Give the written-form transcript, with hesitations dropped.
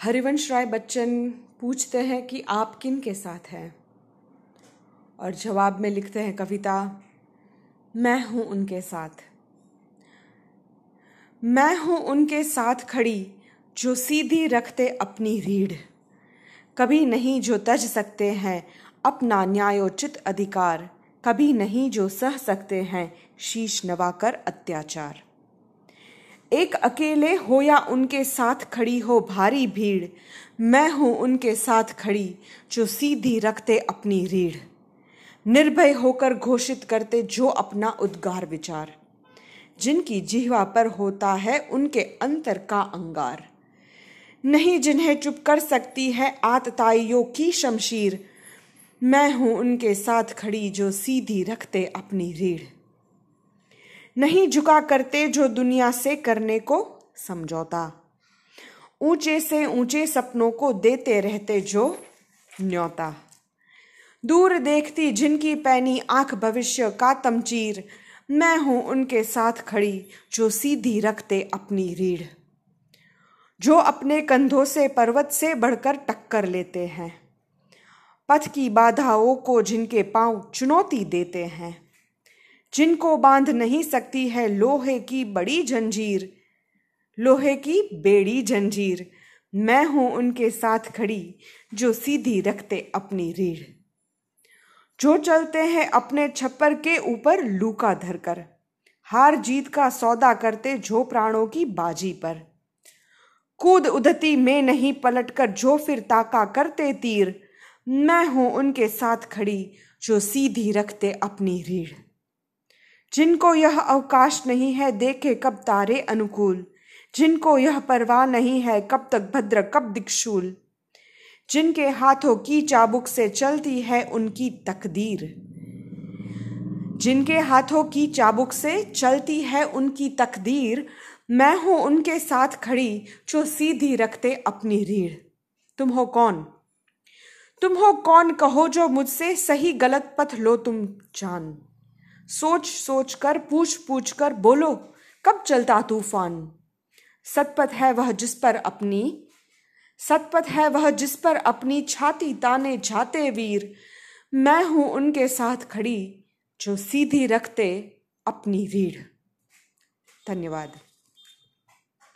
हरिवंश राय बच्चन पूछते हैं कि आप किन के साथ हैं, और जवाब में लिखते हैं कविता, मैं हूं उनके साथ। मैं हूं उनके साथ खड़ी जो सीधी रखते अपनी रीढ़, कभी नहीं जो तज सकते हैं अपना न्यायोचित अधिकार, कभी नहीं जो सह सकते हैं शीश नवाकर अत्याचार। एक अकेले हो या उनके साथ खड़ी हो भारी भीड़, मैं हूं उनके साथ खड़ी जो सीधी रखते अपनी रीढ़, निर्भय होकर घोषित करते जो अपना उद्गार विचार, जिनकी जिह्वा पर होता है उनके अंतर का अंगार, नहीं जिन्हें चुप कर सकती है आतताइयों की शमशीर, मैं हूं उनके साथ खड़ी जो सीधी रखते अपनी रीढ़, नहीं झुका करते जो दुनिया से करने को समझौता, ऊंचे से ऊंचे सपनों को देते रहते जो न्योता, दूर देखती जिनकी पैनी आंख भविष्य का तमचीर, मैं हूं उनके साथ खड़ी जो सीधी रखते अपनी रीढ़, जो अपने कंधों से पर्वत से बढ़कर टक्कर लेते हैं, पथ की बाधाओं को जिनके पांव चुनौती देते हैं, जिनको बांध नहीं सकती है लोहे की बड़ी जंजीर, लोहे की बेड़ी जंजीर, मैं हूं उनके साथ खड़ी जो सीधी रखते अपनी रीढ़, जो चलते हैं अपने छप्पर के ऊपर लूका धरकर, हार जीत का सौदा करते जो प्राणों की बाजी पर, कूद उधती में नहीं पलटकर जो फिर ताका करते तीर, मैं हूं उनके साथ खड़ी जो सीधी रखते अपनी रीढ़, जिनको यह अवकाश नहीं है देखे कब तारे अनुकूल, जिनको यह परवाह नहीं है कब तक भद्र कब दिक्शूल, जिनके हाथों की चाबुक से चलती है उनकी तकदीर, जिनके हाथों की चाबुक से चलती है उनकी तकदीर, मैं हूं उनके साथ खड़ी जो सीधी रखते अपनी रीढ़। तुम हो कौन? तुम हो कौन कहो जो मुझसे सही गलत पथ लो तुम जान, सोच सोच कर पूछ पूछ कर बोलो कब चलता तूफान, सतपथ है वह जिस पर अपनी छाती ताने जाते वीर, मैं हूं उनके साथ खड़ी जो सीधी रखते अपनी रीढ़। धन्यवाद।